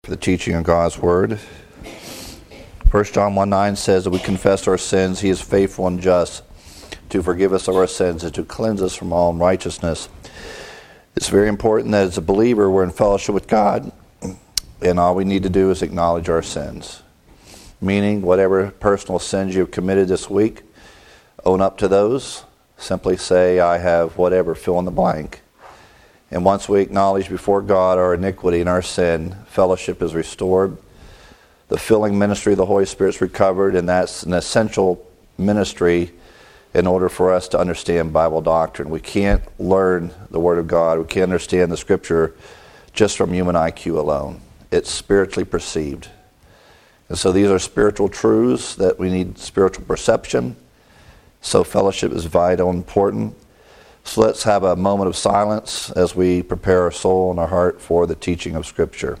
For the teaching of God's Word. 1 John 1:9 says that we confess our sins. He is faithful and just to forgive us of our sins and to cleanse us from all unrighteousness. It's very important that as a believer we're in fellowship with God, and all we need to do is acknowledge our sins. Meaning, whatever personal sins you've committed this week, own up to those. Simply say, I have whatever, fill in the blank. And once we acknowledge before God our iniquity and our sin, fellowship is restored. The filling ministry of the Holy Spirit is recovered, and that's an essential ministry in order for us to understand Bible doctrine. We can't learn the Word of God. We can't understand the Scripture just from human IQ alone. It's spiritually perceived. And so these are spiritual truths that we need spiritual perception. So fellowship is vital and important. So let's have a moment of silence as we prepare our soul and our heart for the teaching of Scripture.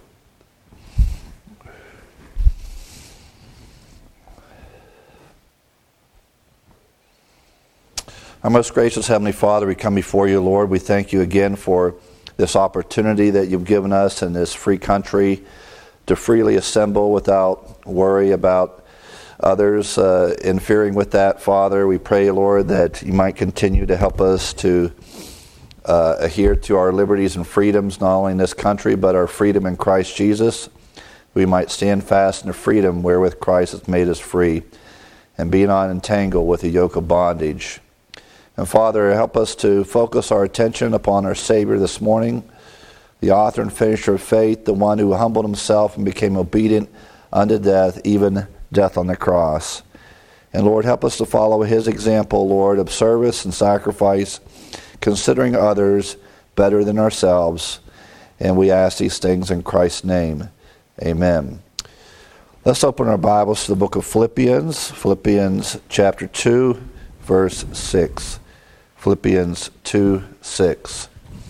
Our most gracious Heavenly Father, we come before you, Lord. We thank you again for this opportunity that you've given us in this free country to freely assemble without worry about others interfering with that. Father, we pray, Lord, that you might continue to help us to adhere to our liberties and freedoms, not only in this country, but our freedom in Christ Jesus. We might stand fast in the freedom wherewith Christ has made us free, and be not entangled with the yoke of bondage. And Father, help us to focus our attention upon our Savior this morning, the author and finisher of faith, the one who humbled himself and became obedient unto death, even death on the cross. And Lord, help us to follow his example, Lord, of service and sacrifice, considering others better than ourselves. And we ask these things in Christ's name. Amen. Let's open our Bibles to the book of Philippians. Philippians chapter 2, verse 6. Philippians 2:6.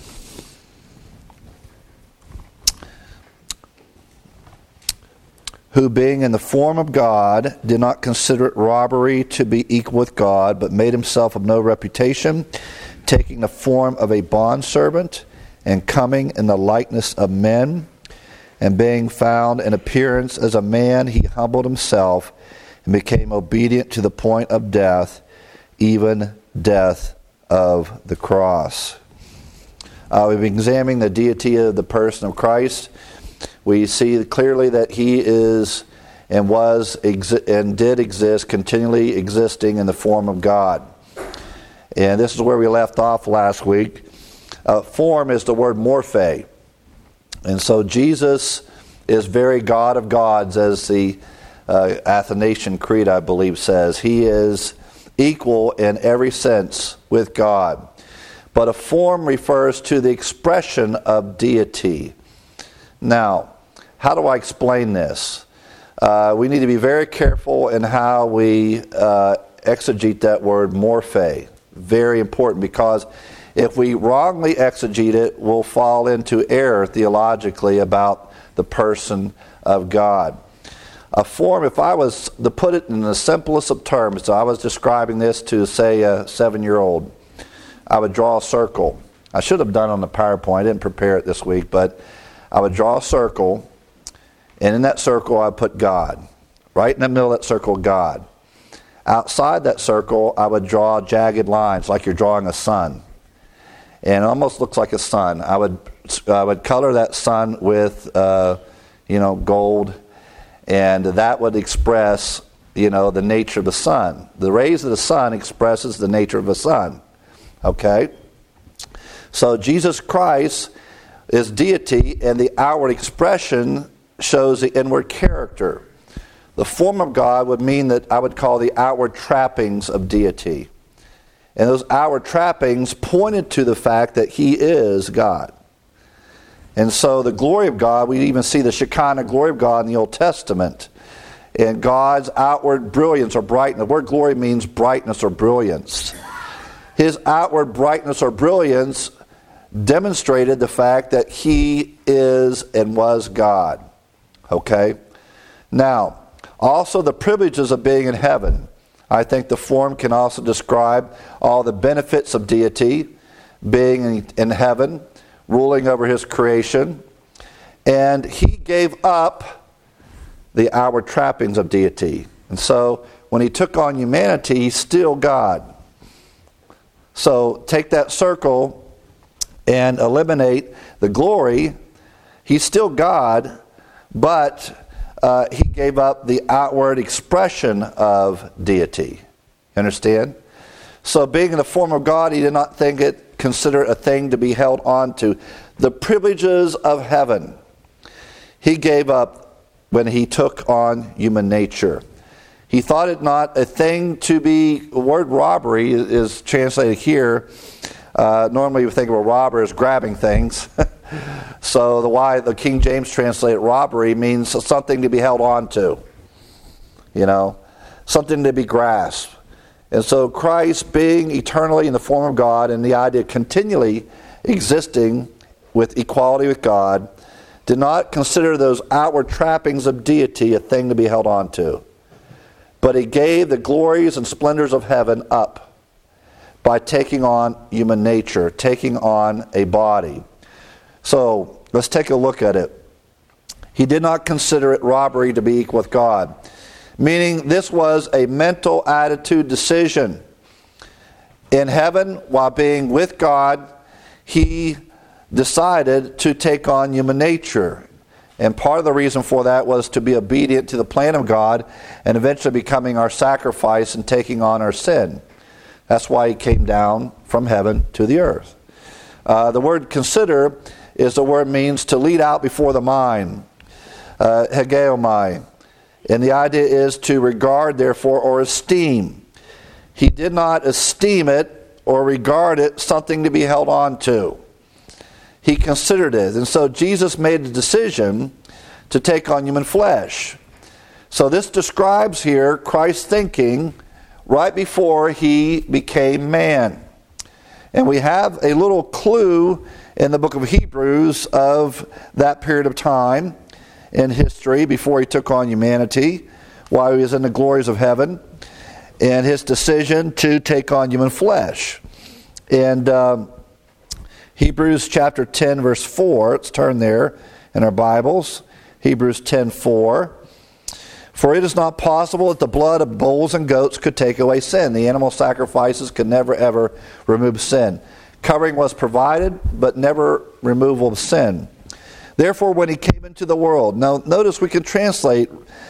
Who being in the form of God did not consider it robbery to be equal with God, but made himself of no reputation, taking the form of a bondservant, and coming in the likeness of men, and being found in appearance as a man, he humbled himself and became obedient to the point of death, even death of the cross. We've been examining the deity of the person of Christ. We see clearly that he is and was and did exist, continually existing in the form of God. And this is where we left off last week. Form is the word morphe. And so Jesus is very God of gods, as the Athanasian Creed, I believe, says. He is equal in every sense with God. But a form refers to the expression of deity. Now, how do I explain this? We need to be very careful in how we exegete that word morphe. Very important, because if we wrongly exegete it, we'll fall into error theologically about the person of God. A form, if I was to put it in the simplest of terms, so I was describing this to, say, a 7-year-old, I would draw a circle. I should have done it on the PowerPoint. I didn't prepare it this week, but I would draw a circle, and in that circle I would put God. Right in the middle of that circle, God. Outside that circle, I would draw jagged lines, like you're drawing a sun. And it almost looks like a sun. I would color that sun with, gold, and that would express, the nature of the sun. The rays of the sun expresses the nature of the sun. Okay? So Jesus Christ is deity, and the outward expression shows the inward character. The form of God would mean that I would call the outward trappings of deity. And those outward trappings pointed to the fact that he is God. And so the glory of God, we even see the Shekinah glory of God in the Old Testament. And God's outward brilliance or brightness. The word glory means brightness or brilliance. His outward brightness or brilliance demonstrated the fact that he is and was God. Okay? Now, also the privileges of being in heaven. I think the form can also describe all the benefits of deity, being in heaven, ruling over his creation, And he gave up the outward trappings of deity. And so when he took on humanity, he's still God. So take that circle and eliminate the glory. He's still God, but he gave up the outward expression of deity. Understand? So being in the form of God, he did not consider it a thing to be held on to. The privileges of heaven he gave up when he took on human nature. He thought it not a thing to be, the word robbery is translated here. Normally we think of a robber as grabbing things. So the King James translated robbery means something to be held on to. Something to be grasped. And so Christ, being eternally in the form of God and the idea of continually existing with equality with God, did not consider those outward trappings of deity a thing to be held on to. But he gave the glories and splendors of heaven up by taking on human nature, taking on a body. So let's take a look at it. He did not consider it robbery to be equal with God, meaning this was a mental attitude decision. In heaven, while being with God, he decided to take on human nature. And part of the reason for that was to be obedient to the plan of God and eventually becoming our sacrifice and taking on our sin. That's why he came down from heaven to the earth. The word consider is the word means to lead out before the mind. Hegeomai. And the idea is to regard, therefore, or esteem. He did not esteem it or regard it something to be held on to. He considered it. And so Jesus made a decision to take on human flesh. So this describes here Christ's thinking right before he became man. And we have a little clue in the book of Hebrews of that period of time in history before he took on humanity, while he was in the glories of heaven, and his decision to take on human flesh. And Hebrews chapter 10, verse 4, let's turn there in our Bibles. Hebrews 10:4. For it is not possible that the blood of bulls and goats could take away sin. The animal sacrifices could never, ever remove sin. Covering was provided, but never removal of sin. Therefore, when he came into the world, now notice we can translate,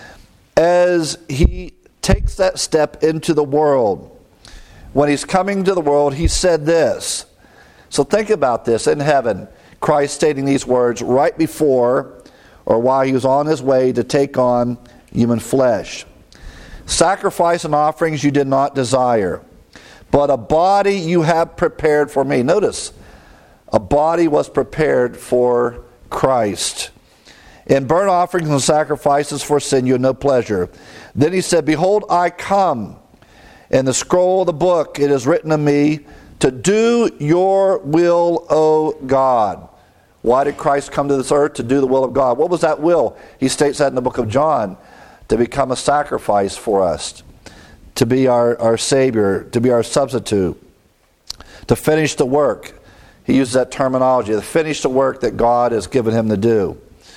as he takes that step into the world, when he's coming to the world, he said this. So think about this in heaven, Christ stating these words right before or while he was on his way to take on human flesh. Sacrifice and offerings you did not desire, but a body you have prepared for me. Notice, a body was prepared for Christ. In burnt offerings and sacrifices for sin you had no pleasure. Then he said, behold, I come. In the scroll of the book it is written of me, to do your will, O God. Why did Christ come to this earth? To do the will of God. What was that will? He states that in the book of John. To become a sacrifice for us. To be our Savior. To be our substitute. To finish the work. He uses that terminology. To finish the work that God has given him to do.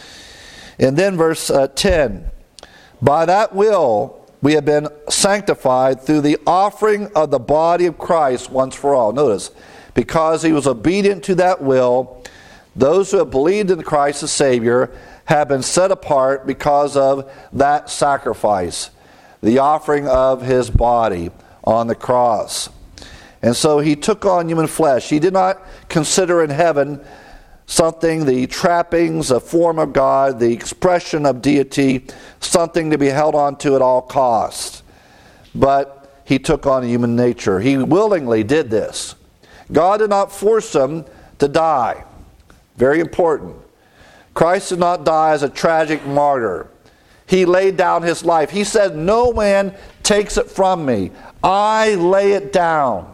And then verse 10. By that will we have been sanctified through the offering of the body of Christ once for all. Notice, because he was obedient to that will, those who have believed in Christ as Savior have been set apart because of that sacrifice, the offering of his body on the cross. And so he took on human flesh. He did not consider in heaven something, the trappings, a form of God, the expression of deity, something to be held on to at all costs. But he took on human nature. He willingly did this. God did not force him to die. Very important. Christ did not die as a tragic martyr. He laid down his life. He said, no man takes it from me. I lay it down.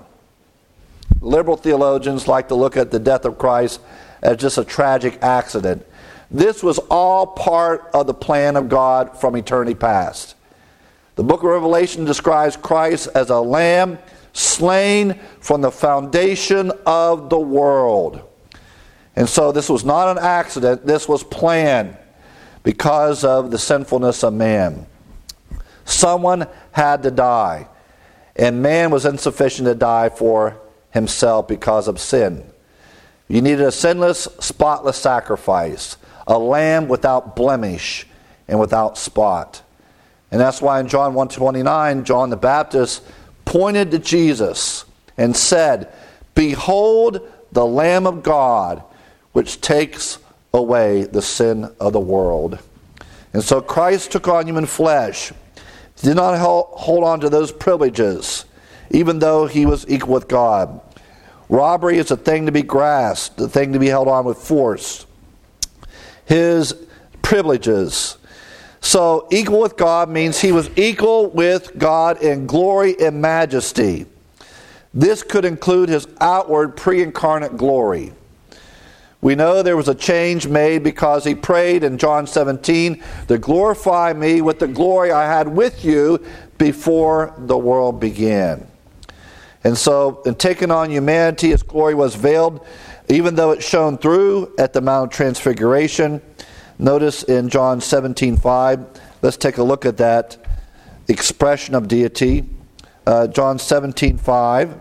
Liberal theologians like to look at the death of Christ as just a tragic accident. This was all part of the plan of God from eternity past. The book of Revelation describes Christ as a lamb slain from the foundation of the world. And so this was not an accident. This was planned because of the sinfulness of man. Someone had to die. And man was insufficient to die for himself because of sin. You needed a sinless, spotless sacrifice, a lamb without blemish and without spot. And that's why in John 1:29, John the Baptist pointed to Jesus and said, "Behold the Lamb of God, which takes away the sin of the world." And so Christ took on human flesh. He did not hold on to those privileges, even though he was equal with God. Robbery is a thing to be grasped, a thing to be held on with force. His privileges. So equal with God means he was equal with God in glory and majesty. This could include his outward pre-incarnate glory. We know there was a change made because he prayed in John 17 to glorify me with the glory I had with you before the world began. And so in taking on humanity, his glory was veiled, even though it shone through at the Mount of Transfiguration. Notice in John 17:5, let's take a look at that expression of deity. John 17:5.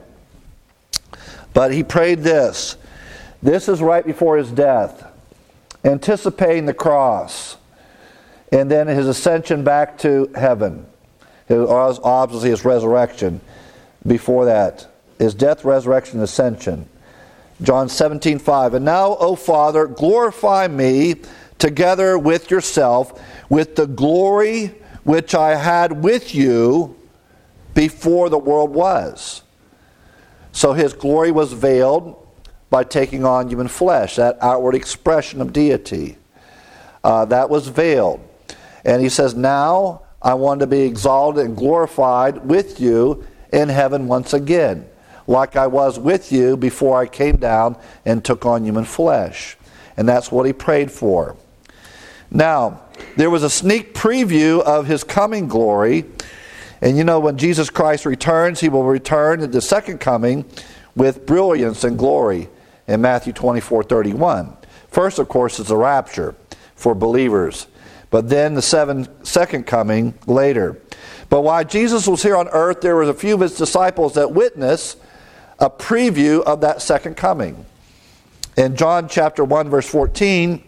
But he prayed this. This is right before his death, anticipating the cross, and then his ascension back to heaven. Obviously his resurrection. Before that, his death, resurrection, ascension. John 17:5. And now, O Father, glorify me together with yourself with the glory which I had with you before the world was. So his glory was veiled by taking on human flesh, that outward expression of deity. That was veiled. And he says, now I want to be exalted and glorified with you in heaven once again, like I was with you before I came down and took on human flesh. And that's what he prayed for. Now, there was a sneak preview of his coming glory. And you know, when Jesus Christ returns, he will return at the second coming with brilliance and glory in Matthew 24:31. First, of course, is the rapture for believers. But then the second coming later. But while Jesus was here on earth, there was a few of his disciples that witnessed a preview of that second coming. In John chapter 1, verse 14,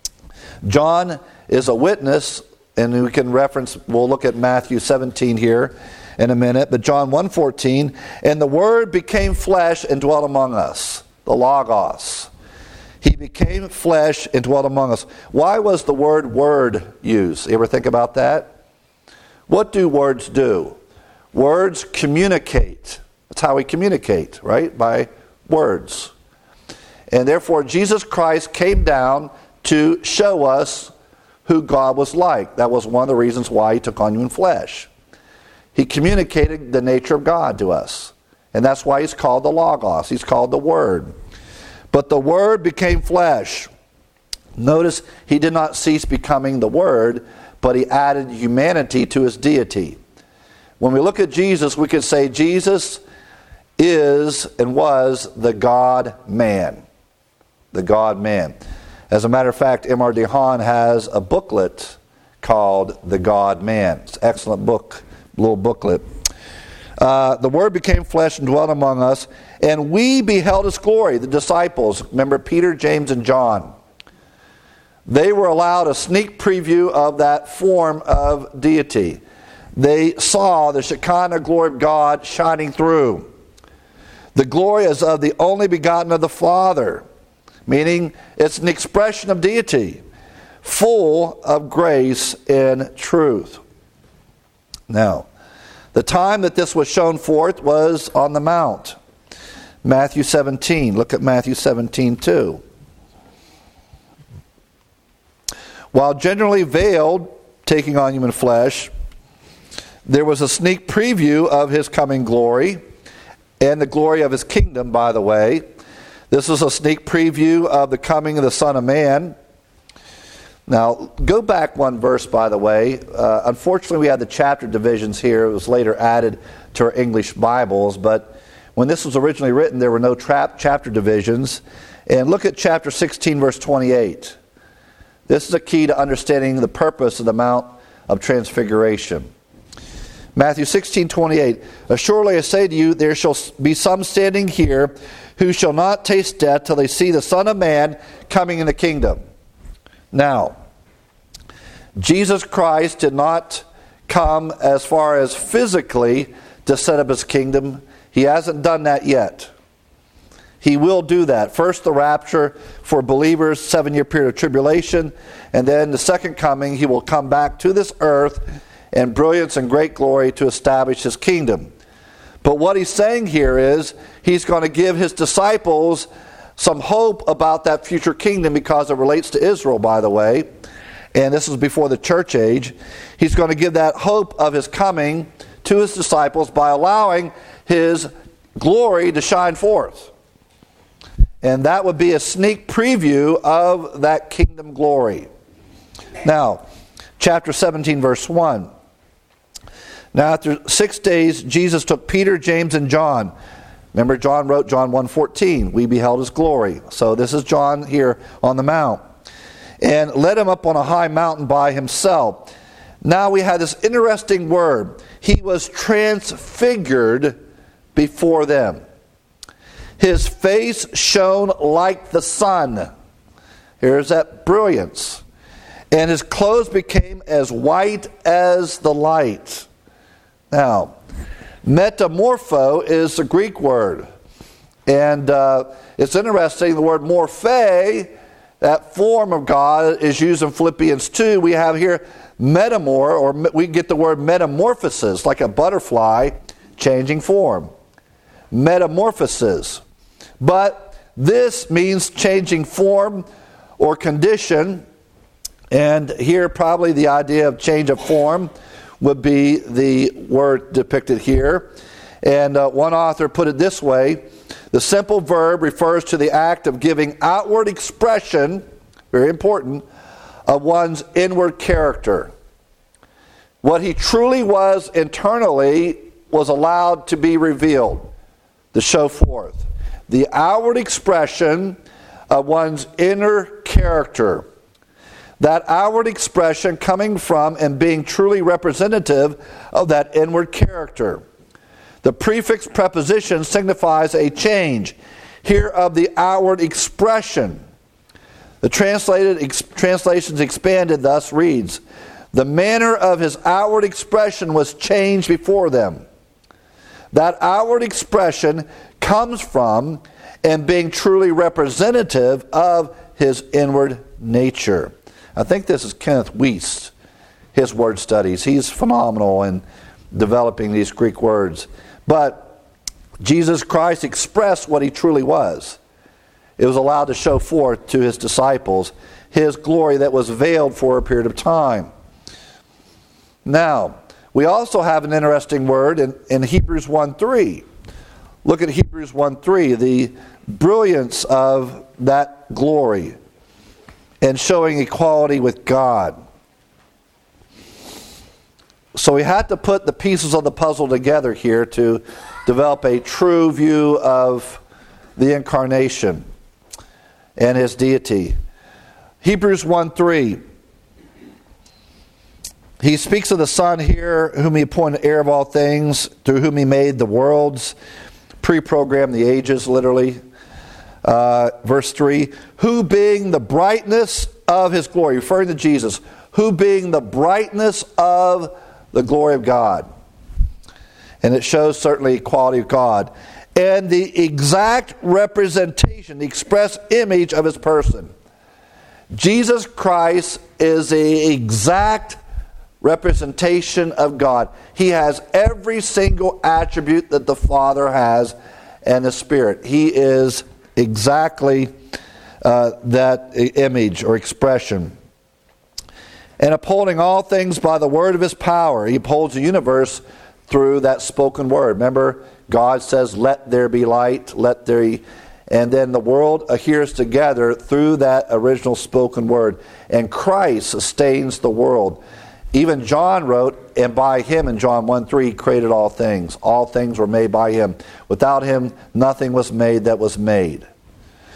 John is a witness, and we can reference, we'll look at Matthew 17 here in a minute, but John 1:14, and the Word became flesh and dwelt among us, the Logos. He became flesh and dwelt among us. Why was the word used? You ever think about that? What do words do? Words communicate. That's how we communicate, right? By words. And therefore, Jesus Christ came down to show us who God was like. That was one of the reasons why he took on human flesh. He communicated the nature of God to us. And that's why he's called the Logos. He's called the Word. But the Word became flesh. Notice he did not cease becoming the Word, but he added humanity to his deity. When we look at Jesus, we could say Jesus is and was the God-man. The God-man. As a matter of fact, M.R. DeHaan has a booklet called The God-Man. It's an excellent book, little booklet. The Word became flesh and dwelt among us, and we beheld his glory, the disciples. Remember Peter, James, and John. They were allowed a sneak preview of that form of deity. They saw the Shekinah glory of God shining through. The glory is of the only begotten of the Father, meaning it's an expression of deity, full of grace and truth. Now, the time that this was shown forth was on the Mount. Matthew 17. Look at Matthew 17 too. While generally veiled, taking on human flesh, there was a sneak preview of his coming glory and the glory of his kingdom, by the way. This is a sneak preview of the coming of the Son of Man. Now, go back one verse, by the way. Unfortunately, we had the chapter divisions here. It was later added to our English Bibles, but when this was originally written, there were no chapter divisions. And look at chapter 16, verse 28. This is a key to understanding the purpose of the Mount of Transfiguration. Matthew 16:28. Assuredly I say to you, there shall be some standing here who shall not taste death till they see the Son of Man coming in the kingdom. Now, Jesus Christ did not come as far as physically to set up his kingdom. He hasn't done that yet. He will do that. First, the rapture for believers, 7-year period of tribulation, and then the second coming, he will come back to this earth in brilliance and great glory to establish his kingdom. But what he's saying here is he's going to give his disciples some hope about that future kingdom, because it relates to Israel, by the way, and this is before the church age. He's going to give that hope of his coming to his disciples by allowing his glory to shine forth. And that would be a sneak preview of that kingdom glory. Now, chapter 17, verse 1. Now, after 6 days, Jesus took Peter, James, and John. Remember, John wrote John 1:14. We beheld his glory. So this is John here on the mount. And led him up on a high mountain by himself. Now we have this interesting word. He was transfigured before them. His face shone like the sun. Here's that brilliance. And his clothes became as white as the light. Now, metamorpho is the Greek word. And it's interesting, the word morphe, that form of God, is used in Philippians 2. We have here metamor, or we get the word metamorphosis, like a butterfly changing form. Metamorphosis. But this means changing form or condition. And here probably the idea of change of form would be the word depicted here. And one author put it this way: the simple verb refers to the act of giving outward expression, very important, of one's inward character. What he truly was internally was allowed to be revealed, to show forth. The outward expression of one's inner character. That outward expression coming from and being truly representative of that inward character. The prefix preposition signifies a change here of the outward expression. The translations expanded thus reads, the manner of his outward expression was changed before them. That outward expression comes from and being truly representative of his inward nature. I think this is Kenneth Wuest, his word studies. He's phenomenal in developing these Greek words. But Jesus Christ expressed what he truly was. It was allowed to show forth to his disciples his glory that was veiled for a period of time. Now, we also have an interesting word in Hebrews 1:3. Look at Hebrews 1:3, the brilliance of that glory and showing equality with God. So we had to put the pieces of the puzzle together here to develop a true view of the incarnation and his deity. Hebrews 1:3. He speaks of the Son here, whom he appointed heir of all things, through whom he made the worlds, pre-programmed the ages, literally. Verse 3, who being the brightness of his glory, referring to Jesus, who being the brightness of the glory of God. And it shows certainly equality of God. And the exact representation, the express image of his person. Jesus Christ is the exact representation of God. He has every single attribute that the Father has and the Spirit. He is exactly that image or expression. And upholding all things by the word of his power. He upholds the universe through that spoken word. Remember, God says, let there be light, let there be... And then the world adheres together through that original spoken word. And Christ sustains the world. Even John wrote, and by him in John 1:3, he created all things. All things were made by him. Without him, nothing was made that was made.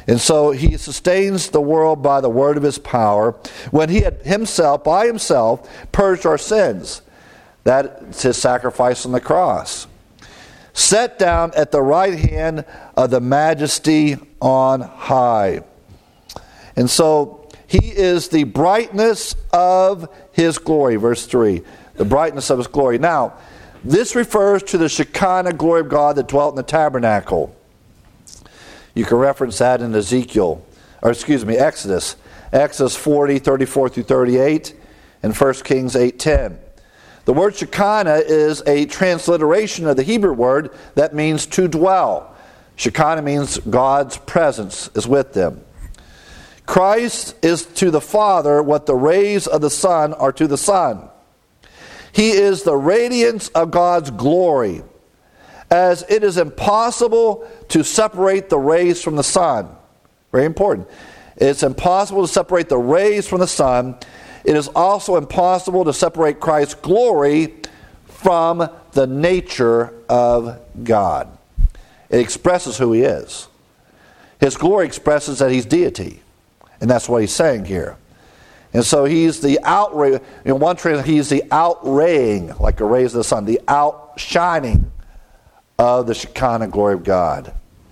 And so he sustains the world by the word of his power, when he had by himself, purged our sins. That's his sacrifice on the cross. Set down at the right hand of the majesty on high. And so he is the brightness of his glory, verse 3. The brightness of his glory. Now, this refers to the Shekinah glory of God that dwelt in the tabernacle. You can reference that in Exodus. Exodus 40, 34 through 38, and 1 Kings 8:10. The word Shekinah is a transliteration of the Hebrew word that means to dwell. Shekinah means God's presence is with them. Christ is to the Father what the rays of the sun are to the sun. He is the radiance of God's glory, as it is impossible to separate the rays from the sun. Very important. It's impossible to separate the rays from the sun. It is also impossible to separate Christ's glory from the nature of God. It expresses who he is. His glory expresses that he's deity. And that's what he's saying here. And so he's the outray. In one translation, he's the outraying, like the rays of the sun, the outshining of the Shekinah glory of God.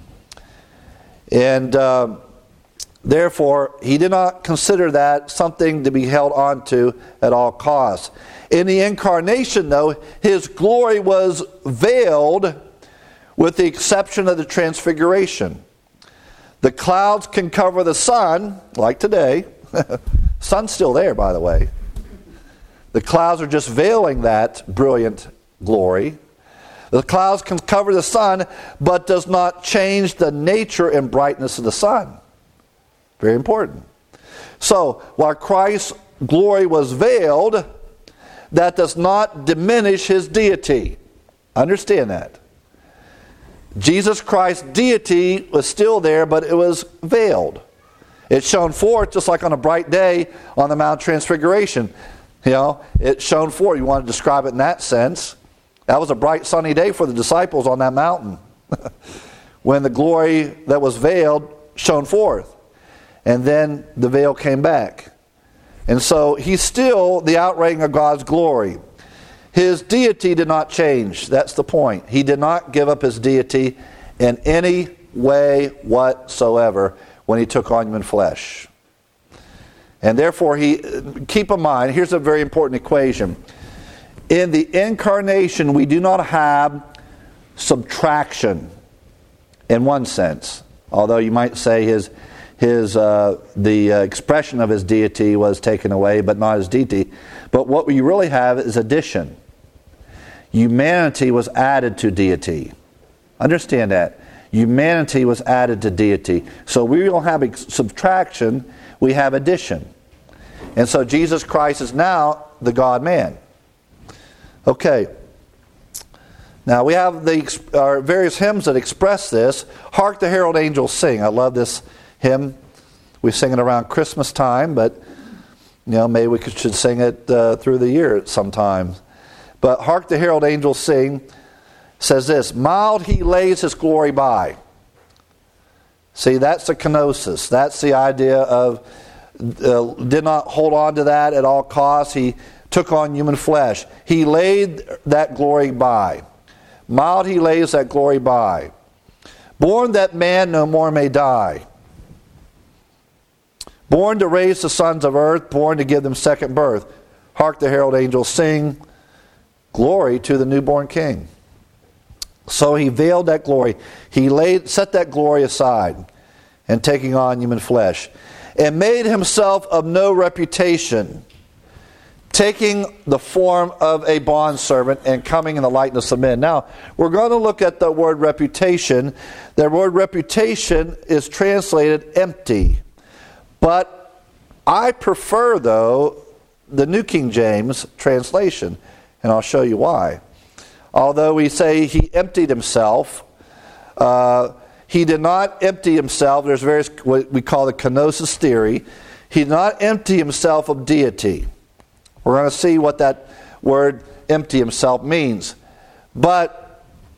And therefore, he did not consider that something to be held on to at all costs. In the incarnation, though, his glory was veiled with the exception of the transfiguration. The clouds can cover the sun, like today. Sun's still there, by the way. The clouds are just veiling that brilliant glory. The clouds can cover the sun, but does not change the nature and brightness of the sun. Very important. So, while Christ's glory was veiled, that does not diminish his deity. Understand that. Jesus Christ's deity was still there, but it was veiled. It shone forth just like on a bright day on the Mount Transfiguration. It shone forth. You want to describe it in that sense. That was a bright sunny day for the disciples on that mountain. When the glory that was veiled shone forth. And then the veil came back. And so he's still the outraying of God's glory. His deity did not change. That's the point. He did not give up his deity in any way whatsoever when he took on human flesh. And therefore, keep in mind, here's a very important equation. In the incarnation, we do not have subtraction in one sense. Although you might say the expression of his deity was taken away, but not his deity. But what we really have is addition. Humanity was added to deity. Understand that. Humanity was added to deity. So we don't have subtraction, we have addition. And so Jesus Christ is now the God-man. Okay. Now we have our various hymns that express this. Hark the Herald Angels Sing. I love this hymn. We sing it around Christmas time, but maybe we should sing it through the year sometimes. But Hark the Herald Angels Sing says this: mild he lays his glory by. See, that's the kenosis. That's the idea of did not hold on to that at all costs. He took on human flesh. He laid that glory by. Mild he lays that glory by. Born that man no more may die. Born to raise the sons of earth, born to give them second birth. Hark the herald angels sing, glory to the newborn King. So he veiled that glory. He set that glory aside and taking on human flesh. And made himself of no reputation, taking the form of a bondservant and coming in the likeness of men. Now, we're going to look at the word reputation. The word reputation is translated empty. But I prefer, though, the New King James translation, and I'll show you why. Although we say he emptied himself, he did not empty himself. There's various, what we call the kenosis theory. He did not empty himself of deity. We're going to see what that word empty himself means. But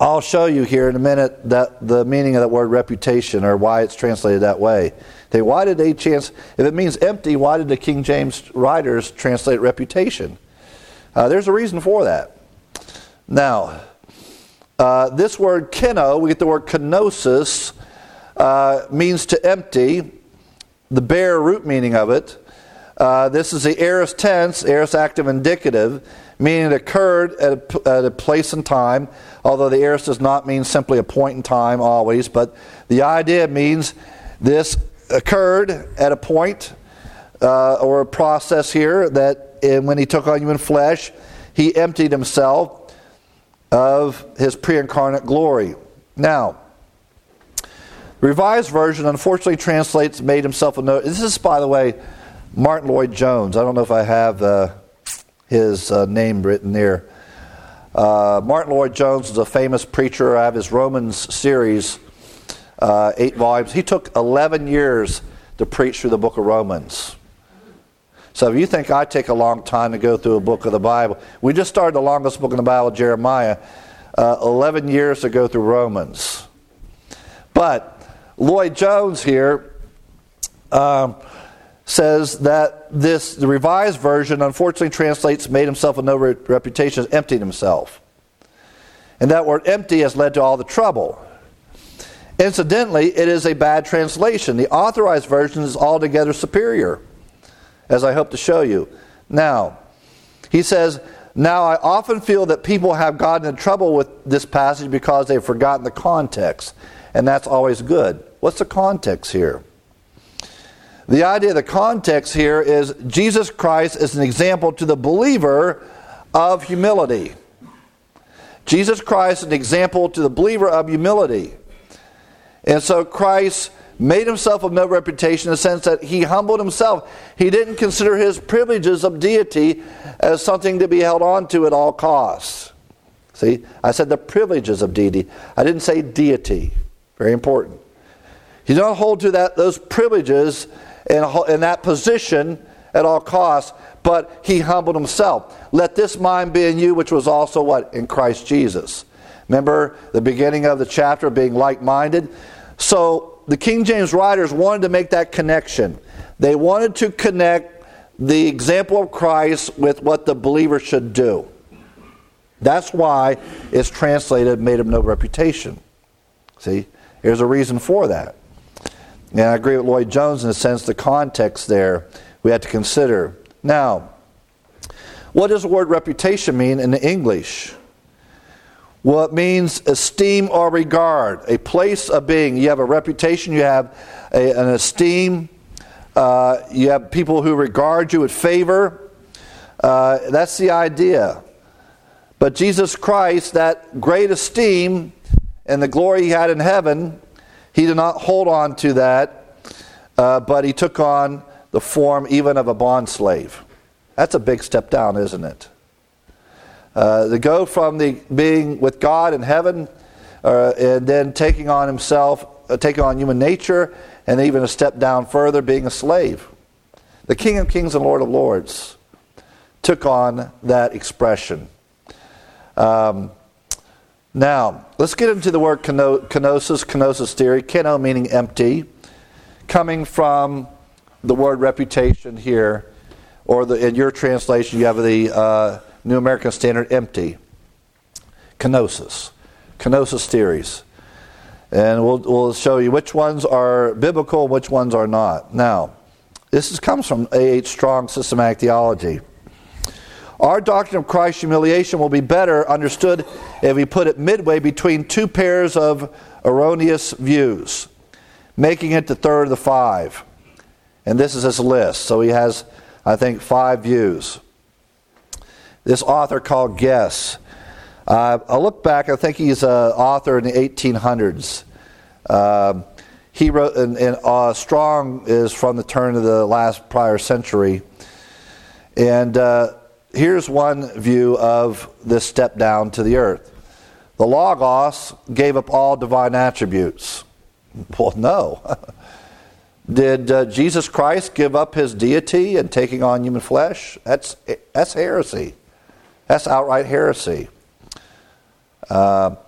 I'll show you here in a minute that the meaning of that word reputation, or why it's translated that way. Why did they if it means empty, why did the King James writers translate reputation? There's a reason for that. Now, this word keno, we get the word kenosis, means to empty, the bare root meaning of it. This is the aorist tense, aorist active indicative, meaning it occurred at a place and time, although the aorist does not mean simply a point in time always, but the idea means this occurred at a point or a process here that when he took on human flesh, he emptied himself of his pre-incarnate glory. Now, the Revised Version unfortunately translates made himself a note. This is, by the way, Martin Lloyd-Jones. I don't know if I have his name written there. Martin Lloyd-Jones is a famous preacher. I have his Romans series, 8 volumes. He took 11 years to preach through the book of Romans. So if you think I take a long time to go through a book of the Bible, we just started the longest book in the Bible, Jeremiah, 11 years to go through Romans. But Lloyd-Jones here says that the Revised Version unfortunately translates made himself of no reputation as emptied himself. And that word empty has led to all the trouble. Incidentally, it is a bad translation. The Authorized Version is altogether superior, as I hope to show you. Now, he says, now I often feel that people have gotten in trouble with this passage because they've forgotten the context. And that's always good. What's the context here? The idea of the context here is Jesus Christ is an example to the believer of humility. Jesus Christ is an example to the believer of humility. And so Christ made himself of no reputation in the sense that he humbled himself. He didn't consider his privileges of deity as something to be held on to at all costs. See, I said the privileges of deity. I didn't say deity. Very important. He did not hold to those privileges in that position at all costs, but he humbled himself. Let this mind be in you, which was also what? In Christ Jesus. Remember the beginning of the chapter being like-minded? So the King James writers wanted to make that connection. They wanted to connect the example of Christ with what the believer should do. That's why it's translated, made of no reputation. See, there's a reason for that. And I agree with Lloyd-Jones in the sense the context there we have to consider. Now, what does the word reputation mean in English? Well, it means esteem or regard, a place of being. You have a reputation, you have an esteem, you have people who regard you with favor. That's the idea. But Jesus Christ, that great esteem and the glory he had in heaven, he did not hold on to that, but he took on the form even of a bondslave. That's a big step down, isn't it? To go from being with God in heaven and then taking on himself, taking on human nature, and even a step down further, being a slave. The King of Kings and Lord of Lords took on that expression. Now, let's get into the word kenosis theory. Keno meaning empty, coming from the word reputation here, or in your translation you have the New American Standard, empty. Kenosis theories. And we'll show you which ones are biblical and which ones are not. Now, this comes from A.H. Strong's systematic theology. Our doctrine of Christ's humiliation will be better understood if we put it midway between two pairs of erroneous views, making it the third of the 5. And this is his list. So he has, I think, 5 views. This author called Guess. I look back, I think he's an author in the 1800s. He wrote, and Strong is from the turn of the prior century. And here's one view of this step down to the earth. The Logos gave up all divine attributes. Well, no. Did Jesus Christ give up his deity and taking on human flesh? That's heresy. That's outright heresy.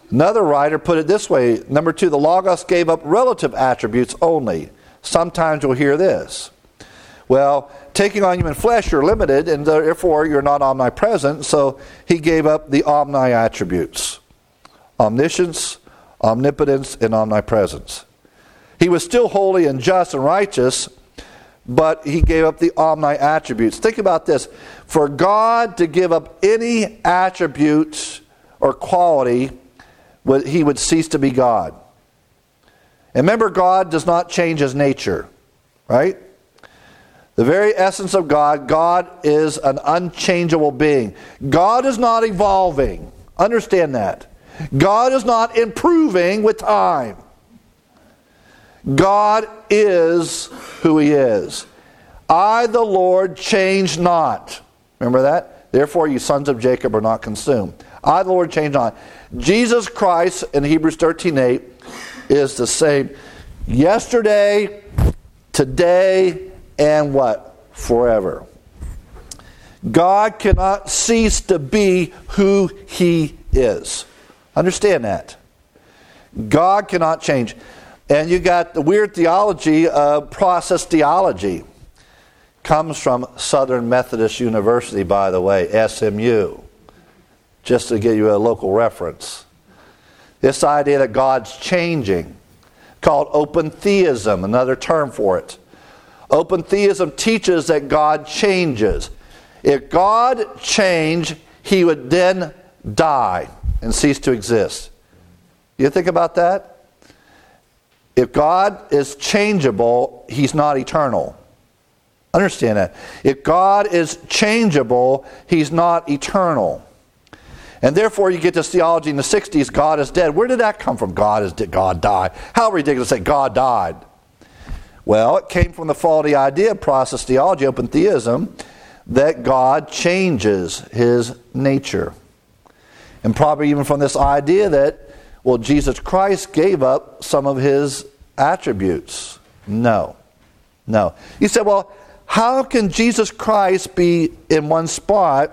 Another writer put it this way. Number 2, the Logos gave up relative attributes only. Sometimes you'll hear this. Well, taking on human flesh, you're limited, and therefore you're not omnipresent, so he gave up the omni attributes. Omniscience, omnipotence, and omnipresence. He was still holy and just and righteous, but he gave up the omni attributes. Think about this. For God to give up any attribute or quality, he would cease to be God. And remember, God does not change his nature, right? The very essence of God, God is an unchangeable being. God is not evolving. Understand that. God is not improving with time. God is who he is. I, the Lord, change not. Remember that? Therefore, you sons of Jacob are not consumed. I, the Lord, change not. Jesus Christ, in Hebrews 13:8, is the same yesterday, today, and what? Forever. God cannot cease to be who he is. Understand that. God cannot change. And you got the weird theology of process theology. Comes from Southern Methodist University, by the way, SMU. Just to give you a local reference. This idea that God's changing, called open theism, another term for it. Open theism teaches that God changes. If God changed, he would then die and cease to exist. You think about that? If God is changeable, he's not eternal. Understand that. If God is changeable, he's not eternal. And therefore you get this theology in the 60s, God is dead. Where did that come from? Did God die? How ridiculous to say God died. Well, it came from the faulty idea of process theology, open theism, that God changes his nature. And probably even from this idea that, well, Jesus Christ gave up some of his attributes. No. You said, well, how can Jesus Christ be in one spot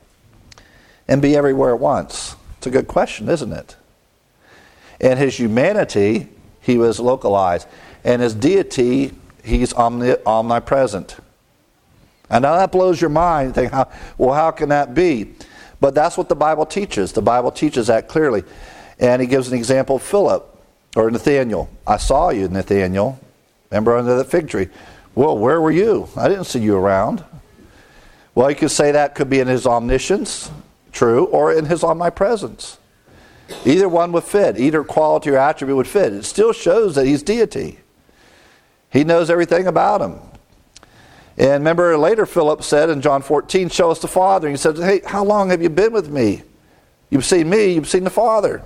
and be everywhere at once? It's a good question, isn't it? In his humanity, he was localized. And his deity, he's omnipresent. I know that blows your mind. You think, how can that be? But that's what the Bible teaches. The Bible teaches that clearly. And he gives an example of Philip, or Nathaniel. I saw you, Nathaniel. Remember under the fig tree. Well, where were you? I didn't see you around. Well, you could say that could be in his omniscience, true, or in his omnipresence. Either one would fit. Either quality or attribute would fit. It still shows that he's deity. He knows everything about him. And remember later Philip said in John 14, show us the Father. And he said, hey, how long have you been with me? You've seen me, you've seen the Father.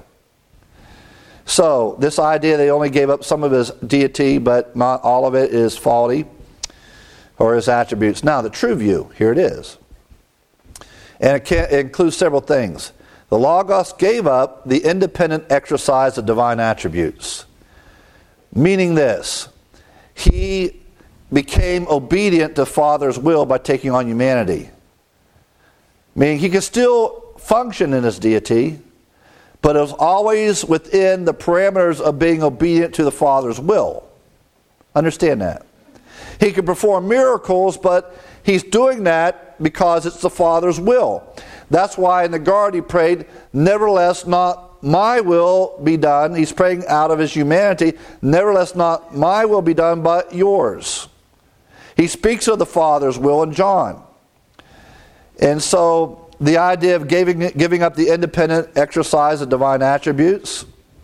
So this idea they only gave up some of his deity, but not all of it, is faulty, or his attributes. Now the true view, here it is. And it includes several things. The Logos gave up the independent exercise of divine attributes. Meaning this, he became obedient to Father's will by taking on humanity. Meaning he could still function in his deity, but it was always within the parameters of being obedient to the Father's will. Understand that. He could perform miracles, but he's doing that because it's the Father's will. That's why in the garden he prayed, nevertheless not my will be done. He's praying out of his humanity, nevertheless not my will be done, but yours. He speaks of the Father's will in John. And so the idea of giving up the independent exercise of divine attributes.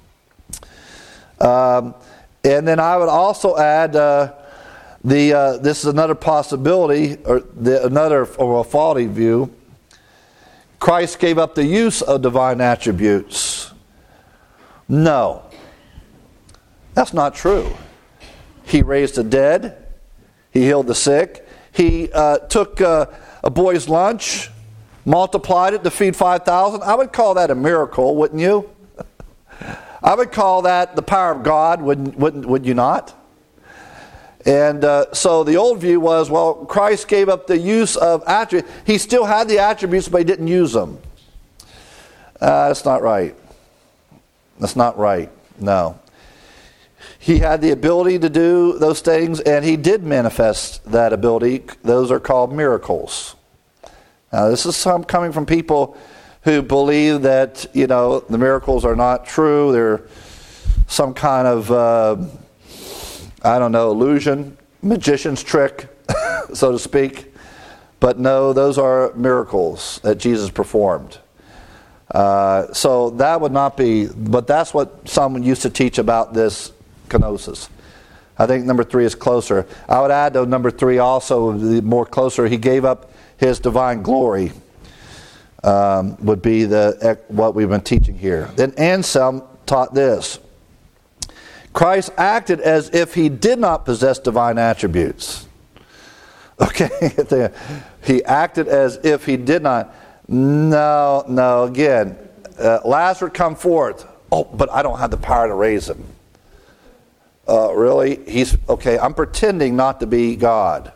And then I would also add this is another possibility, or another faulty view. Christ gave up the use of divine attributes. No. That's not true. He raised the dead. He healed the sick. He took a boy's lunch, multiplied it to feed 5,000. I would call that a miracle, wouldn't you? I would call that the power of God, would you not? And so the old view was, well, Christ gave up the use of attributes. He still had the attributes, but he didn't use them. That's not right. That's not right. No. He had the ability to do those things, and he did manifest that ability. Those are called miracles. Now, this is coming from people who believe that, the miracles are not true. They're some kind of, illusion, magician's trick, so to speak. But no, those are miracles that Jesus performed. So that would not be, but that's what someone used to teach about this kenosis. I think number 3 is closer. I would add, though, number 3 also would be more closer. He gave up his divine glory, would be what we've been teaching here. Then Anselm taught this. Christ acted as if he did not possess divine attributes. Okay, he acted as if he did not. No, again, Lazarus come forth. Oh, but I don't have the power to raise him. Really? He's okay. I'm pretending not to be God.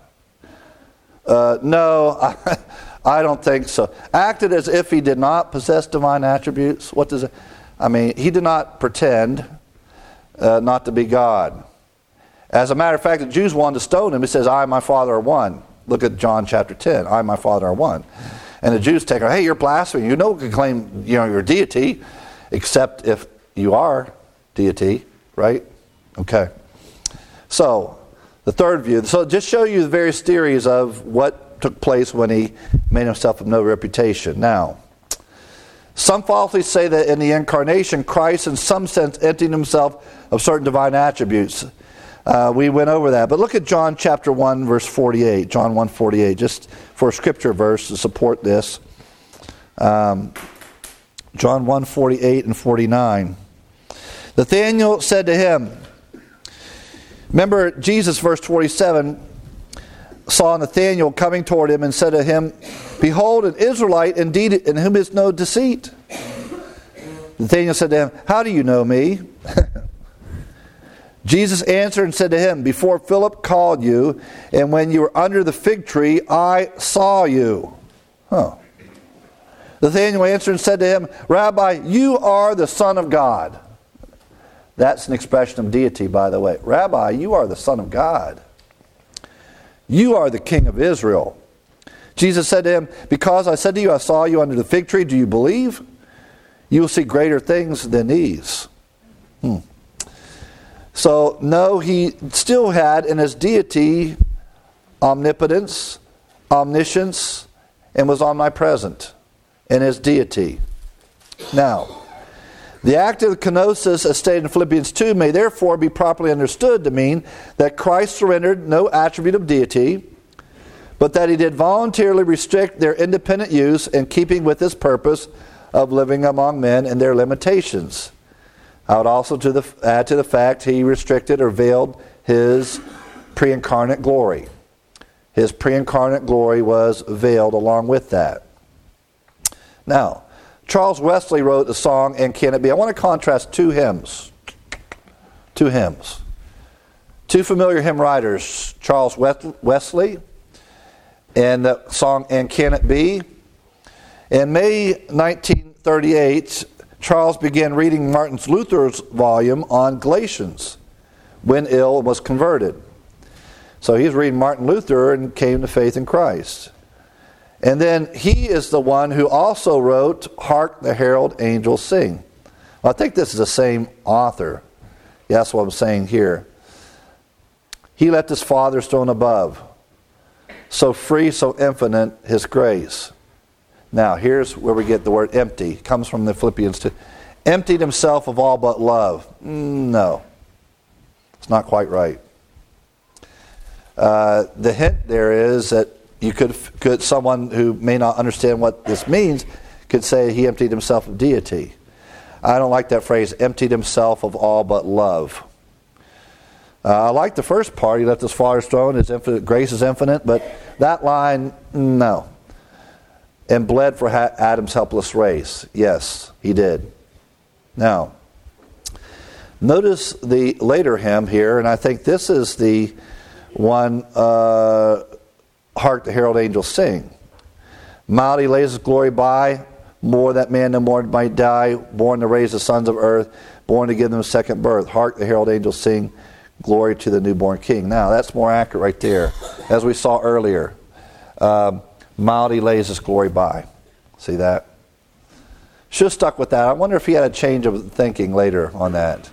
No, I don't think so. Acted as if he did not possess divine attributes. What does it? He did not pretend not to be God. As a matter of fact, the Jews wanted to stone him. He says, "I and my Father are one." Look at John chapter 10. "I and my Father are one." And the Jews take her, "Hey, you're blaspheming. You can claim your deity, except if you are deity, right?" Okay. So, the third view. So, just show you the various theories of what took place when he made himself of no reputation. Now, some falsely say that in the incarnation, Christ in some sense emptied himself of certain divine attributes. We went over that. But look at John chapter 1, verse 48. John 1:48, just for a scripture verse to support this. John 1:48 and 49. Nathanael said to him, remember Jesus, verse 47, saw Nathanael coming toward him and said to him, "Behold, an Israelite indeed, in whom is no deceit." Nathanael said to him, "How do you know me?" Jesus answered and said to him, "Before Philip called you, and when you were under the fig tree, I saw you." Nathanael answered and said to him, "Rabbi, you are the Son of God." That's an expression of deity, by the way. "Rabbi, you are the Son of God. You are the King of Israel." Jesus said to him, "Because I said to you, I saw you under the fig tree, do you believe? You will see greater things than these." So, no, he still had in his deity omnipotence, omniscience, and was omnipresent in his deity. Now, the act of kenosis, as stated in Philippians 2, may therefore be properly understood to mean that Christ surrendered no attribute of deity, but that he did voluntarily restrict their independent use in keeping with his purpose of living among men and their limitations. I would also add to the fact he restricted or veiled his pre-incarnate glory. His pre-incarnate glory was veiled along with that. Now, Charles Wesley wrote a song, "And Can It Be?" I want to contrast two hymns. Two familiar hymn writers, Charles Wesley and the song "And Can It Be?" In May 1938, Charles began reading Martin Luther's volume on Galatians when ill and was converted. So he's reading Martin Luther and came to faith in Christ. And then he is the one who also wrote "Hark the Herald Angels Sing." Well, I think this is the same author. Yeah, that's what I'm saying here. "He left his Father's throne above. So free, so infinite, his grace." Now, here's where we get the word empty. It comes from the Philippians 2. Emptied himself of all but love. No. It's not quite right. The hint there is that you could someone who may not understand what this means could say he emptied himself of deity. I don't like that phrase, emptied himself of all but love. I like the first part, he left his Father's throne, his infinite grace is infinite, but that line, no. And bled for Adam's helpless race. Yes, he did. Now, notice the later hymn here, and I think this is the one, "Hark the Herald Angels Sing." "Mild he lays his glory by, more that man no more might die, born to raise the sons of earth, born to give them a second birth. Hark, the herald angels sing, glory to the newborn king. Now, that's more accurate right there. As we saw earlier, mild he lays his glory by. See that? Should have stuck with that. I wonder if he had a change of thinking later on that.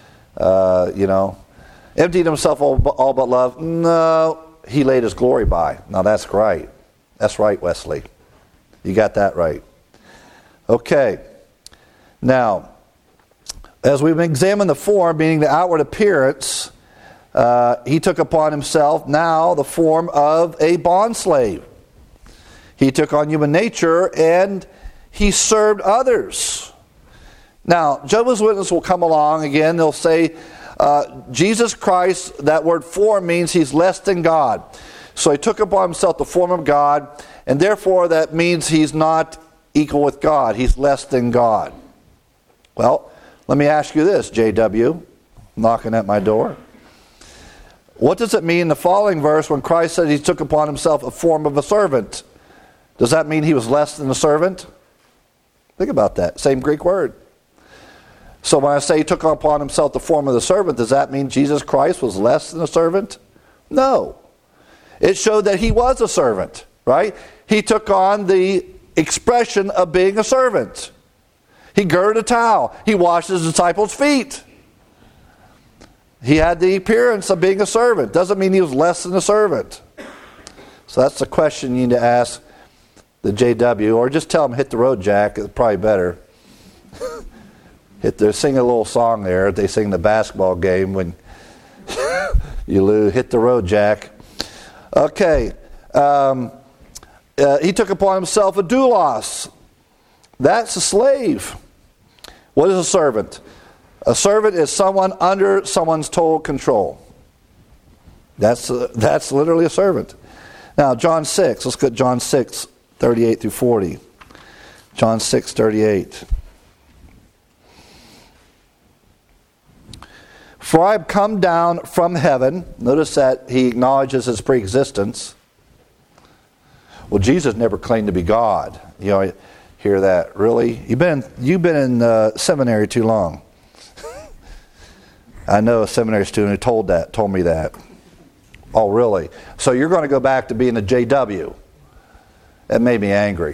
Emptied himself all but love. No, he laid his glory by. Now, that's right. That's right, Wesley. You got that right. Okay. Now, as we've examined the form, meaning the outward appearance, he took upon himself now the form of a bondslave. He took on human nature and he served others. Now, Jehovah's Witnesses will come along again. They'll say, Jesus Christ, that word form means he's less than God. So he took upon himself the form of God, and therefore that means he's not equal with God. He's less than God. Well, let me ask you this, JW, knocking at my door. What does it mean in the following verse when Christ said he took upon himself a form of a servant? Does that mean he was less than a servant? Think about that. Same Greek word. So when I say he took upon himself the form of the servant, does that mean Jesus Christ was less than a servant? No. It showed that he was a servant, right? He took on the expression of being a servant. He girded a towel. He washed his disciples' feet. He had the appearance of being a servant. Doesn't mean he was less than a servant. So that's the question you need to ask the JW, or just tell him hit the road, Jack. It's probably better. Sing a little song there. They sing the basketball game when you lose. Hit the road, Jack. Okay. He took upon himself a doulos. That's a slave. What is a servant? A servant is someone under someone's total control. That's literally a servant. Now, John 6. Let's get John 6, 38 through 40. John 6, 38. For I have come down from heaven. Notice that he acknowledges his preexistence. Well, Jesus never claimed to be God. You hear that? Really? You've been in seminary too long. I know a seminary student who told me that. Oh, really? So you're going to go back to being a JW? That made me angry.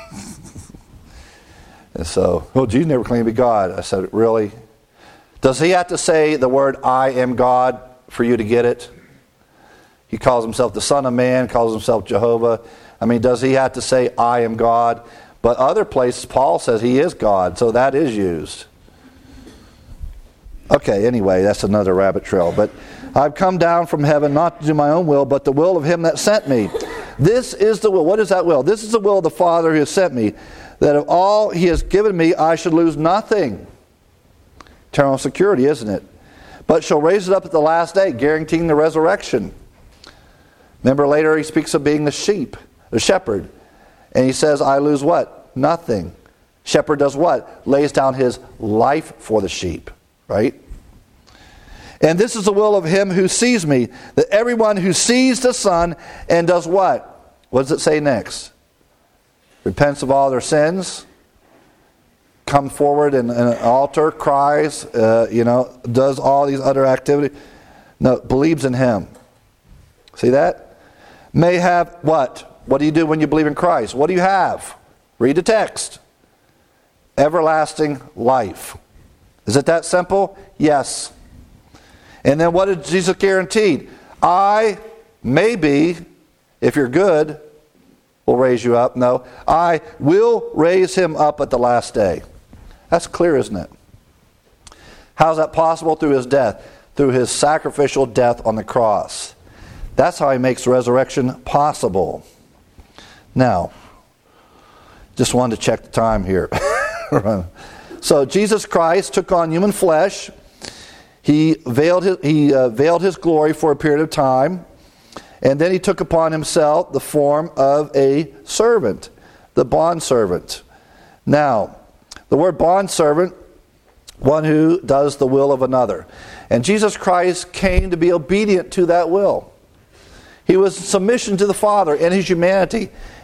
And so, Jesus never claimed to be God. I said, really? Does he have to say the word I am God for you to get it? He calls himself the Son of Man, calls himself Jehovah. I mean, does he have to say I am God? But other places, Paul says he is God, so that is used. Okay, anyway, that's another rabbit trail. But I've come down from heaven not to do my own will, but the will of him that sent me. This is the will. What is that will? This is the will of the Father who has sent me, that of all he has given me, I should lose nothing. Eternal security, isn't it? But shall raise it up at the last day, guaranteeing the resurrection. Remember later he speaks of being the shepherd. And he says, I lose what? Nothing. Shepherd does what? Lays down his life for the sheep. Right? And this is the will of him who sees me, that everyone who sees the Son and does what? What does it say next? Repents of all their sins, comes forward in an altar, cries, does all these other activities. No, believes in him. See that? May have what? What do you do when you believe in Christ? What do you have? Read the text. Everlasting life. Is it that simple? Yes. And then what did Jesus guarantee? I, maybe, if you're good, will raise you up. No, I will raise him up at the last day. That's clear, isn't it? How is that possible? Through his death. Through his sacrificial death on the cross. That's how he makes resurrection possible. Now, just wanted to check the time here. So Jesus Christ took on human flesh. He veiled his glory for a period of time. And then he took upon himself the form of a servant, the bondservant. Now, the word bondservant, one who does the will of another. And Jesus Christ came to be obedient to that will. He was in submission to the Father in his humanity.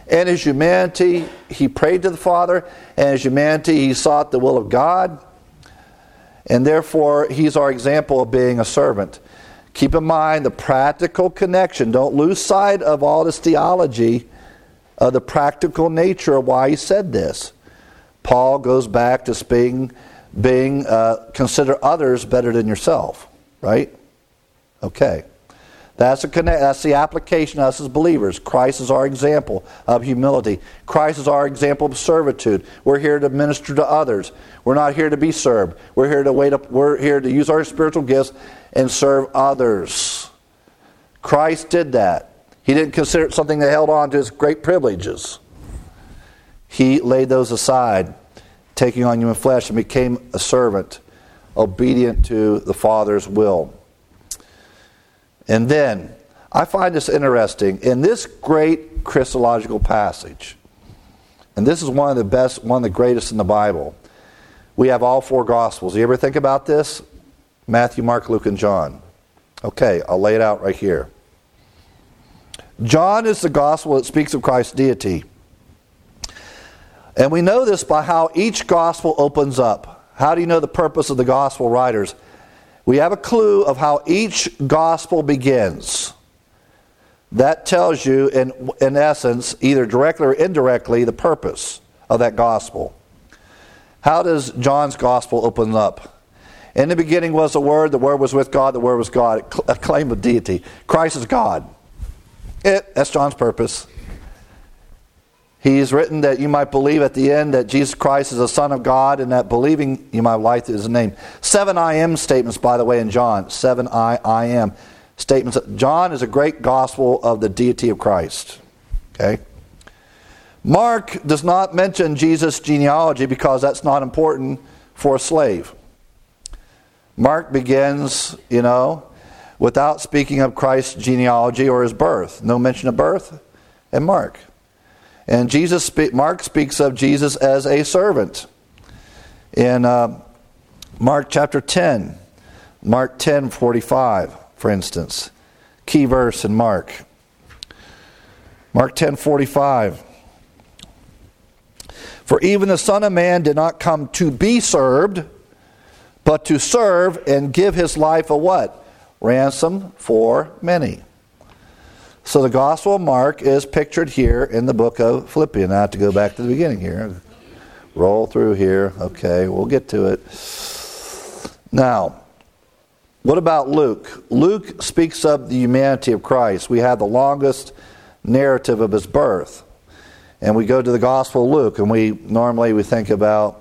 In his humanity, he prayed to the Father. In his humanity, he sought the will of God. And therefore, he's our example of being a servant. Keep in mind the practical connection. Don't lose sight of all this theology of the practical nature of why he said this. Paul goes back to being consider others better than yourself, right? Okay. That's the application of us as believers. Christ is our example of humility. Christ is our example of servitude. We're here to minister to others. We're not here to be served. We're here to We're here to use our spiritual gifts and serve others. Christ did that. He didn't consider it something that held on to his great privileges. He laid those aside, taking on human flesh, and became a servant, obedient to the Father's will. And then, I find this interesting, in this great Christological passage, and this is one of the greatest in the Bible, we have all four Gospels. You ever think about this? Matthew, Mark, Luke, and John. Okay, I'll lay it out right here. John is the Gospel that speaks of Christ's deity. And we know this by how each Gospel opens up. How do you know the purpose of the Gospel writers? We have a clue of how each Gospel begins. That tells you, in essence, either directly or indirectly, the purpose of that Gospel. How does John's Gospel open up? In the beginning was the Word was with God, the Word was God. A claim of deity. Christ is God. That's John's purpose. He's written that you might believe at the end that Jesus Christ is the Son of God, and that believing you might have life through his name. 7 I am statements, by the way, in John. 7 I am statements. John is a great gospel of the deity of Christ. Okay? Mark does not mention Jesus' genealogy because that's not important for a slave. Mark begins, without speaking of Christ's genealogy or his birth. No mention of birth in Mark. And Mark speaks of Jesus as a servant. In Mark chapter 10, Mark 10:45, for instance. Key verse in Mark. Mark 10:45. For even the Son of Man did not come to be served, but to serve and give his life a what? Ransom for many. So the Gospel of Mark is pictured here in the book of Philippians. I have to go back to the beginning here. Roll through here. Okay, we'll get to it. Now, what about Luke? Luke speaks of the humanity of Christ. We have the longest narrative of his birth. And we go to the Gospel of Luke, and we think about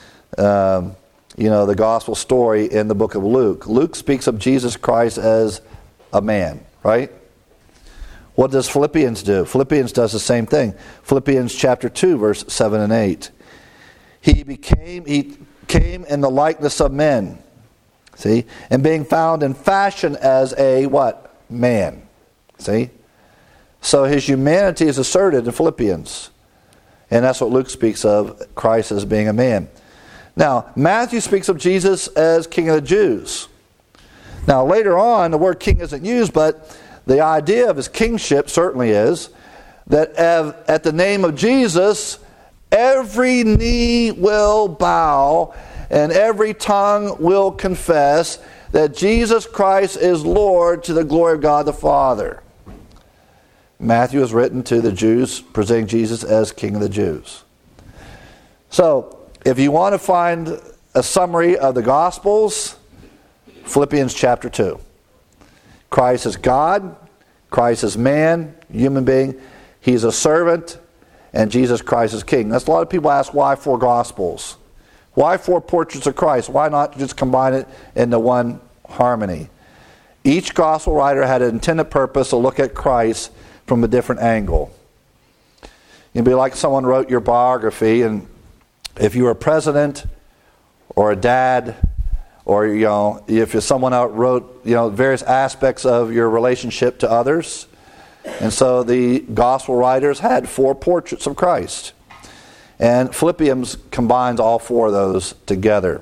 the Gospel story in the book of Luke. Luke speaks of Jesus Christ as a man, right? What does Philippians do? Philippians does the same thing. Philippians chapter 2, verse 7 and 8. He came in the likeness of men. See? And being found in fashion as a what? Man. See? So his humanity is asserted in Philippians. And that's what Luke speaks of, Christ as being a man. Now, Matthew speaks of Jesus as King of the Jews. Now, later on, the word king isn't used, but the idea of his kingship certainly is that at the name of Jesus, every knee will bow and every tongue will confess that Jesus Christ is Lord to the glory of God the Father. Matthew is written to the Jews, presenting Jesus as King of the Jews. So, if you want to find a summary of the Gospels, Philippians chapter 2. Christ is God, Christ is man, human being, he's a servant, and Jesus Christ is king. That's a lot of people ask, why 4 Gospels? Why 4 portraits of Christ? Why not just combine it into one harmony? Each Gospel writer had an intended purpose to look at Christ from a different angle. It'd be like someone wrote your biography, and if you were a president or a dad, or if someone out wrote various aspects of your relationship to others, and so the Gospel writers had 4 portraits of Christ, and Philippians combines all 4 of those together.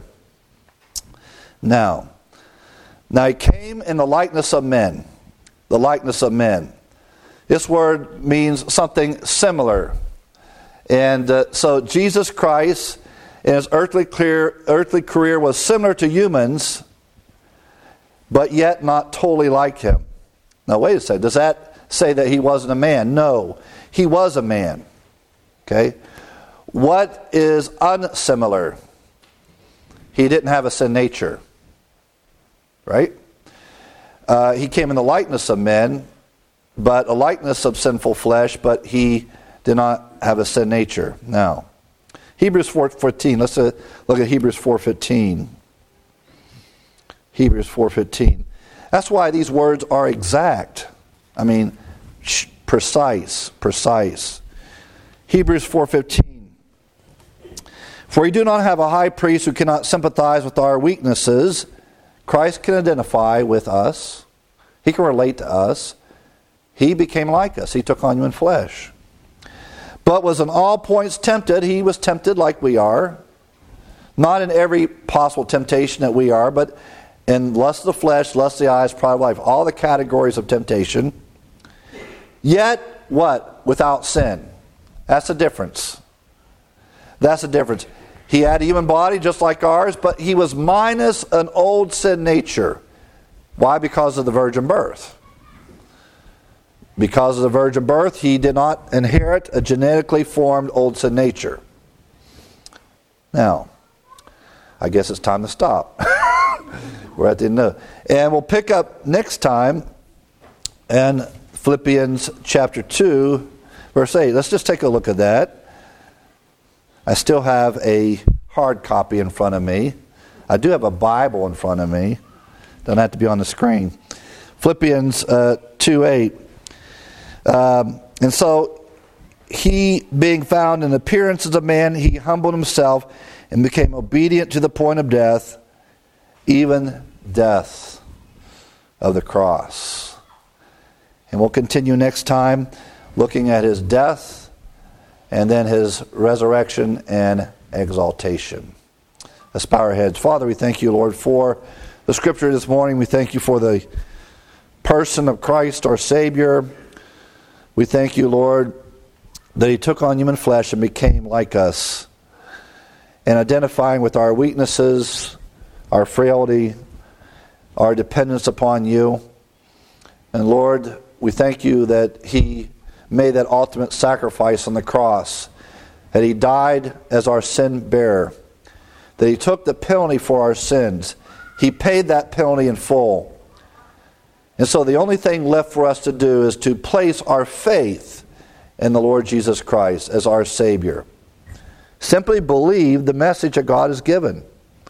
Now he came in the likeness of men. The likeness of men. This word means something similar. And so Jesus Christ in his earthly career was similar to humans, but yet not totally like him. Now wait a second, does that say that he wasn't a man? No, he was a man. Okay? What is unsimilar? He didn't have a sin nature. Right? He came in the likeness of men, but a likeness of sinful flesh, but he did not have a sin nature. Now, Hebrews 4:15. Let's look at Hebrews 4:15. Hebrews 4:15. That's why these words are exact. I mean, precise. Hebrews 4:15. For we do not have a high priest who cannot sympathize with our weaknesses. Christ can identify with us. He can relate to us. He became like us. He took on human flesh. But was in all points tempted. He was tempted like we are. Not in every possible temptation that we are, but in lust of the flesh, lust of the eyes, pride of life. All the categories of temptation. Yet, what? Without sin. That's the difference. That's the difference. He had a human body just like ours, but he was minus an old sin nature. Why? Because of the virgin birth. Because of the virgin birth, he did not inherit a genetically formed old sin nature. Now, I guess it's time to stop. We're at the end of it. And we'll pick up next time in Philippians chapter 2, verse 8. Let's just take a look at that. I still have a hard copy in front of me. I do have a Bible in front of me. Doesn't have to be on the screen. Philippians 2:8. And so, he being found in appearance as a man, he humbled himself and became obedient to the point of death, even death of the cross. And we'll continue next time looking at his death and then his resurrection and exaltation. Let's bow our heads. Father, we thank you, Lord, for the scripture this morning. We thank you for the person of Christ, our Savior. We thank you, Lord, that he took on human flesh and became like us, and identifying with our weaknesses, our frailty, our dependence upon you. And Lord, we thank you that he made that ultimate sacrifice on the cross, that he died as our sin bearer, that he took the penalty for our sins. He paid that penalty in full. And so the only thing left for us to do is to place our faith in the Lord Jesus Christ as our Savior. Simply believe the message that God has given.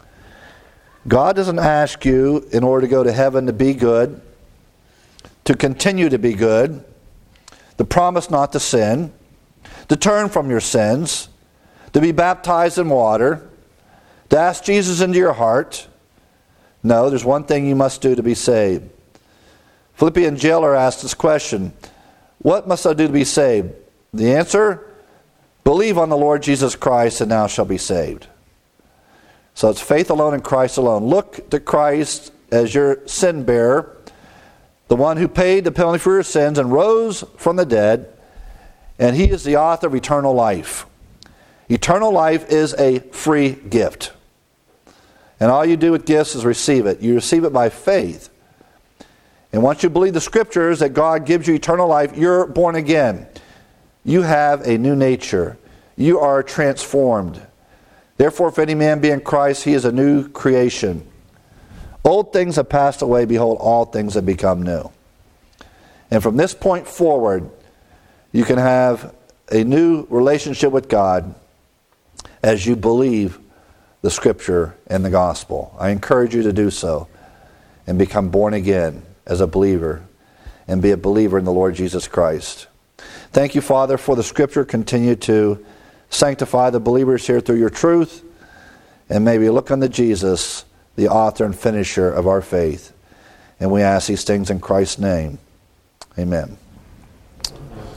God doesn't ask you, in order to go to heaven, to be good, to continue to be good, to promise not to sin, to turn from your sins, to be baptized in water, to ask Jesus into your heart. No, there's one thing you must do to be saved. Philippian jailer asked this question, what must I do to be saved? The answer, believe on the Lord Jesus Christ and thou shalt be saved. So it's faith alone in Christ alone. Look to Christ as your sin bearer, the one who paid the penalty for your sins and rose from the dead, and he is the author of eternal life. Eternal life is a free gift. And all you do with gifts is receive it. You receive it by faith. And once you believe the scriptures that God gives you eternal life, you're born again. You have a new nature. You are transformed. Therefore, if any man be in Christ, he is a new creation. Old things have passed away, behold, all things have become new. And from this point forward, you can have a new relationship with God as you believe the Scripture and the gospel. I encourage you to do so and become born again as a believer and be a believer in the Lord Jesus Christ. Thank you, Father, for the Scripture. Continue to sanctify the believers here through your truth, and may we look unto Jesus, the author and finisher of our faith. And we ask these things in Christ's name. Amen.